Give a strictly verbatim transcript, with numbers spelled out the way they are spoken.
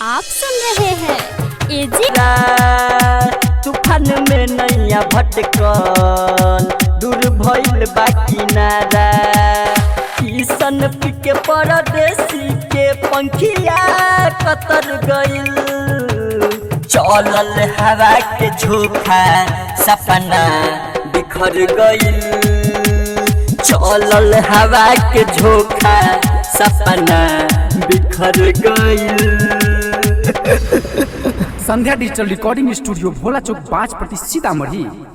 आप सुन रहे हैं एजी तूफान में नैया भटकल दूर भइल बा किनारा किसन पिके परदेसी के पंखिया कतर गइल चलल हवा के झोंका सपना बिखर गइल चलल हवा के झोंका सपना बिखर गइल। Sandhya digital recording studio Bhola चौक पाँच प्रति सीतामढ़ी।